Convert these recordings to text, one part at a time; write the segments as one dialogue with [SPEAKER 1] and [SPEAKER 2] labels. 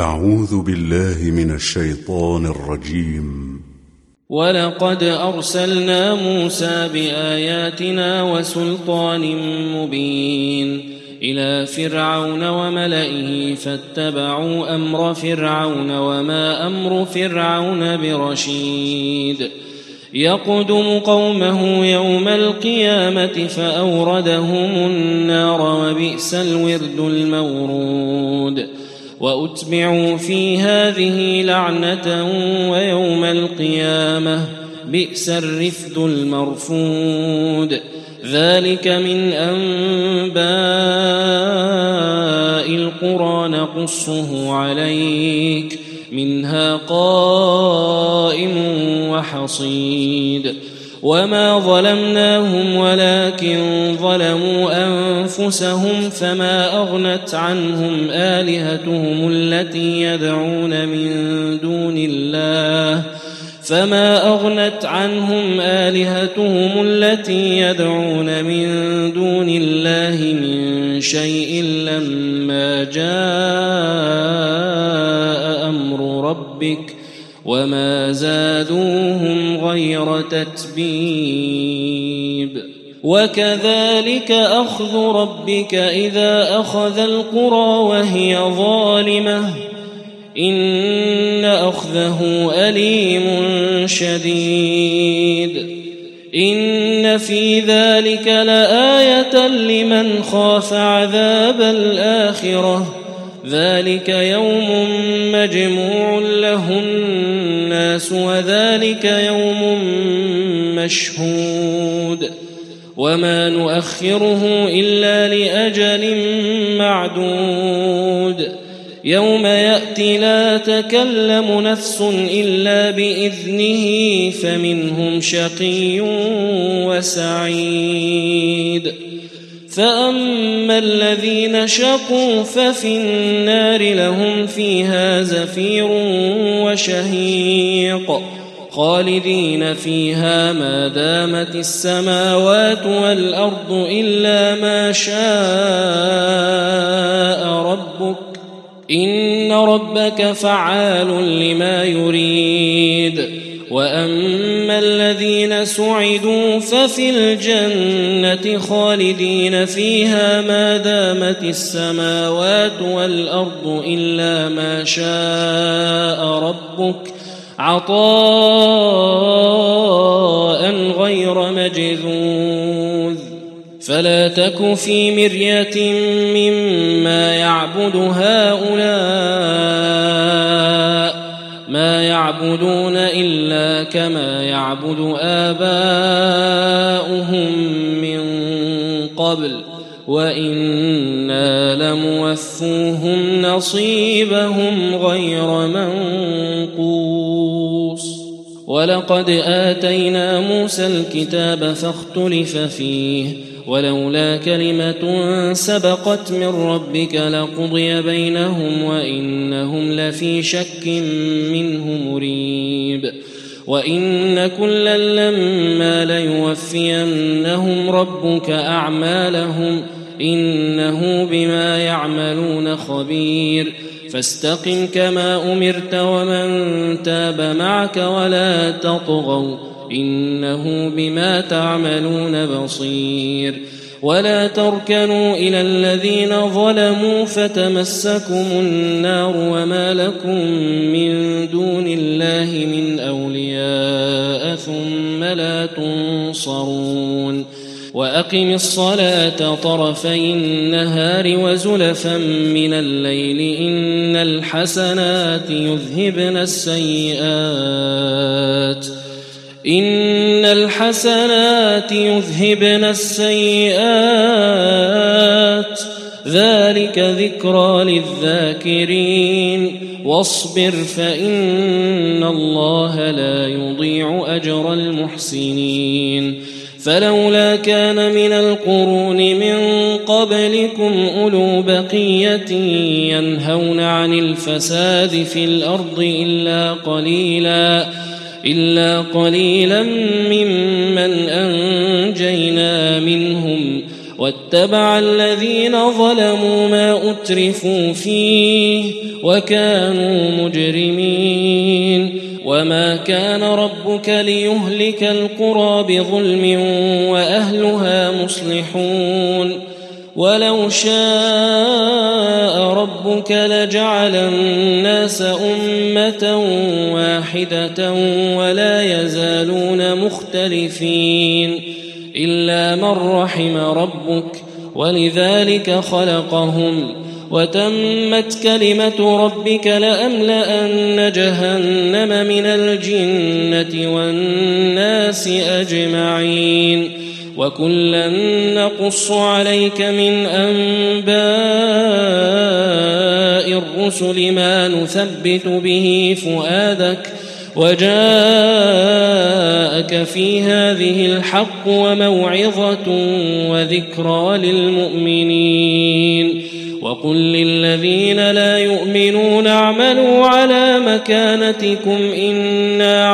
[SPEAKER 1] أعوذ بالله من الشيطان الرجيم.
[SPEAKER 2] ولقد أرسلنا موسى بآياتنا وسلطان مبين إلى فرعون وملئه فاتبعوا أمر فرعون وما أمر فرعون برشيد يقدم قومه يوم القيامة فأوردهم النار وبئس الورد المورود وأتبعوا في هذه لعنة ويوم القيامة بئس الرفد المرفود ذلك من أنباء القرى نقصه عليك منها قائم وحصيد وما ظلمناهم ولكن ظلموا أنفسهم فما أغنت عنهم آلهتهم التي يدعون من دون الله من شيء لما جاء أمر ربك وما زادوهم غير تتبيب وكذلك أخذ ربك إذا أخذ القرى وهي ظالمة إن أخذه أليم شديد إن في ذلك لآية لمن خاف عذاب الآخرة ذلك يوم مجموع له الناس وذلك يوم مشهود وما نؤخره إلا لأجل معدود يوم يأتي لا تكلم نفس إلا بإذنه فمنهم شقي وسعيد فأما الذين شقوا ففي النار لهم فيها زفير وشهيق خالدين فيها ما دامت السماوات والأرض إلا ما شاء ربك إن ربك فعال لما يريد وأما الذين سعدوا ففي الجنة خالدين فيها ما دامت السماوات والأرض إلا ما شاء ربك عطاء غير مجذوذ فلا تك في مرية مما يعبد هؤلاء ما يعبدون إلا كما يعبد آباؤهم من قبل وإنا لموفوهم نصيبهم غير منقوص ولقد آتينا موسى الكتاب فاختلف فيه ولولا كلمة سبقت من ربك لقضي بينهم وإنهم لفي شك منه مريب وإن كلا لما ليوفينهم ربك أعمالهم إنه بما يعملون خبير فاستقم كما أمرت ومن تاب معك ولا تطغوا إنه بما تعملون بصير ولا تركنوا إلى الذين ظلموا فتمسكم النار وما لكم من دون الله من أولياء ثم لا تنصرون وأقم الصلاة طرفي النهار وزلفا من الليل إن الحسنات يذهبن السيئات ذلك ذكرى للذاكرين واصبر فإن الله لا يضيع أجر المحسنين فلولا كان من القرون من قبلكم أولو بقية ينهون عن الفساد في الأرض إلا قليلا ممن أنجينا منهم واتبع الذين ظلموا ما أترفوا فيه وكانوا مجرمين وما كان ربك ليهلك القرى بظلم وأهلها مصلحون ولو شاء ربك لجعل الناس أمة واحدة ولا يزالون مختلفين إلا من رحم ربك ولذلك خلقهم وتمت كلمة ربك لأملأن جهنم من الجنة والناس أجمعين وكلا نقص عليك من أنباء الرسل ما نثبت به فؤادك وجاءك في هذه الحق وموعظة وذكرى للمؤمنين وقل للذين لا يؤمنون اعملوا على مكانتكم إنا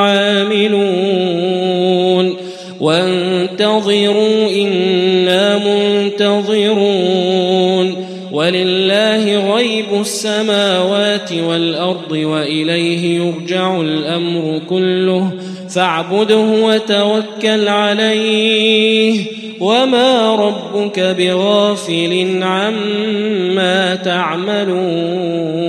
[SPEAKER 2] عاملون وانتظروا إنا منتظرون ولله غيب السماوات والأرض وإليه يرجع الأمر كله فاعبده وتوكل عليه وما ربك بغافل عما تعملون